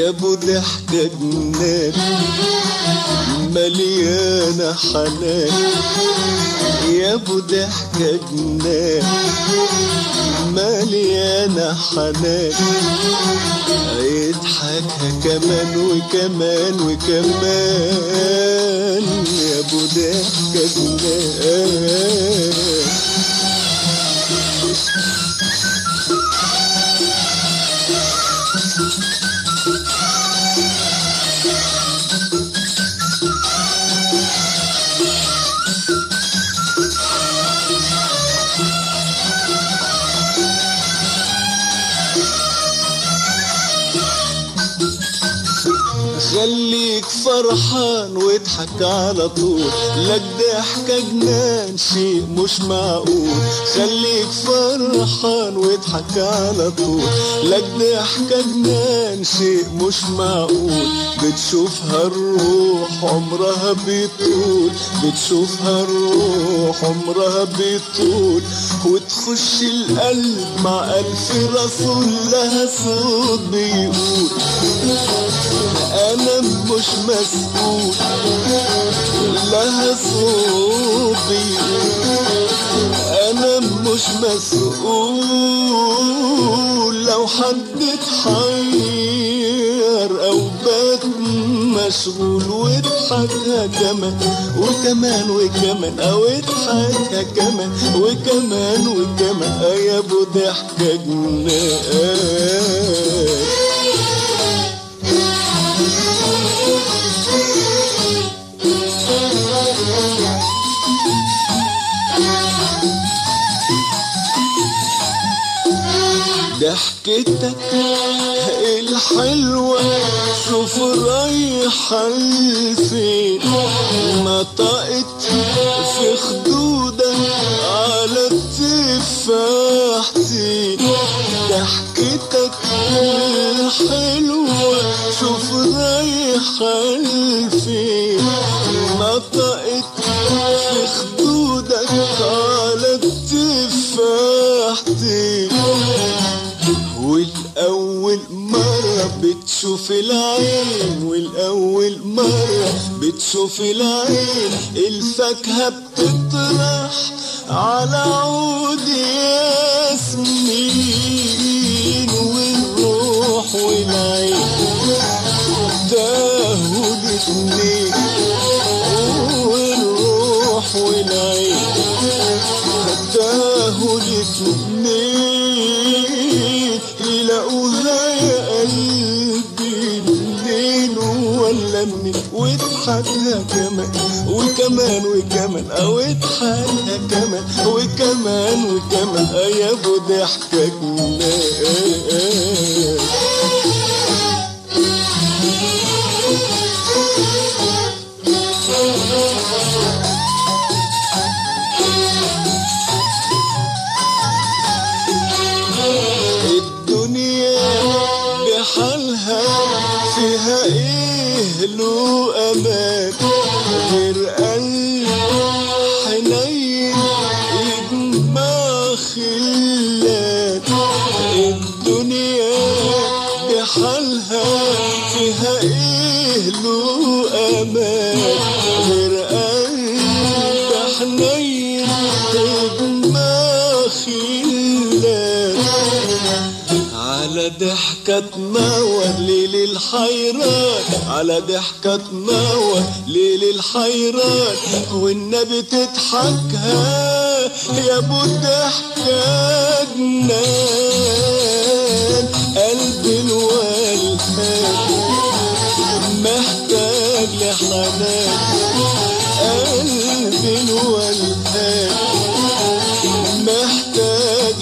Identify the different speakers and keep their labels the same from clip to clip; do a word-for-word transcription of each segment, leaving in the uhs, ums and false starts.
Speaker 1: يا ابو ضحكة جنان مليانة حنان، يا ابو ضحكة جنان مليانة حنان، يضحكها كمان وكمان وكمان، يا ابو ضحكة جنان. خليك فرحان واضحك على طول، لك ضحكة جنان شيء مش معقول. خليك فرحان واضحك على طول، لك ضحكة جنان شيء مش معقول. بتشوفها الروح عمرها بيطول، بتشوفها الروح عمرها بيطول، وتخش القلب مع ألف رسول لها صوت بيقول أنا مش مسؤول، لها صوت بيقول أنا مش مسؤول. لو حد اتحير أو بات مشغول، واضحكها كمان وكمان وكمان، أو اضحكها كمان وكمان وكمان، يا ابو ضحكة جنان. ضحكتك الحلوة شوف رايحة لفين، نطقت في خدودك على التفاحتين. ضحكتك الحلوة شوف رايحة لفين، نطقت في خدودك على التفاحتين. والأول مرة بتشوف العين، والأول مرة بتشوف العين، الفاكهة بتطرح على عود ياسمين. والروح والعين تاهوا الاتنين، والروح والعين تاهوا الاتنين، يلاقوها يا قلبي منين ولا منين. واضحكها كمان وكمان وكمان، او اضحكها كمان وكمان وكمان، يا ابو ضحكة جنان. بحالها فيها ايه له امان، غير قلب حنين يجمع خلان. الدنيا بحالها فيها ايه له امان، غير قلب حنين يجمع خلان. على ضحكة تنور ليل الحيران، على ضحكة تنور ليل الحيران، والنبي تضحكها يا ابو ضحكة جنان. قلبي الولهان محتاج لحنان، قلبي الولهان محتاج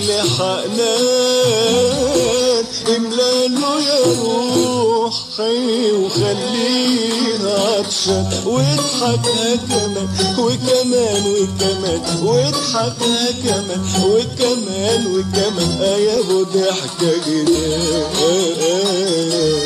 Speaker 1: لحنان. املاله يا روحي وخليها عطشان، واضحكها كمان وكمان وكمان، واضحكها كمان وكمان وكمان، يا ابو ضحكة جنان.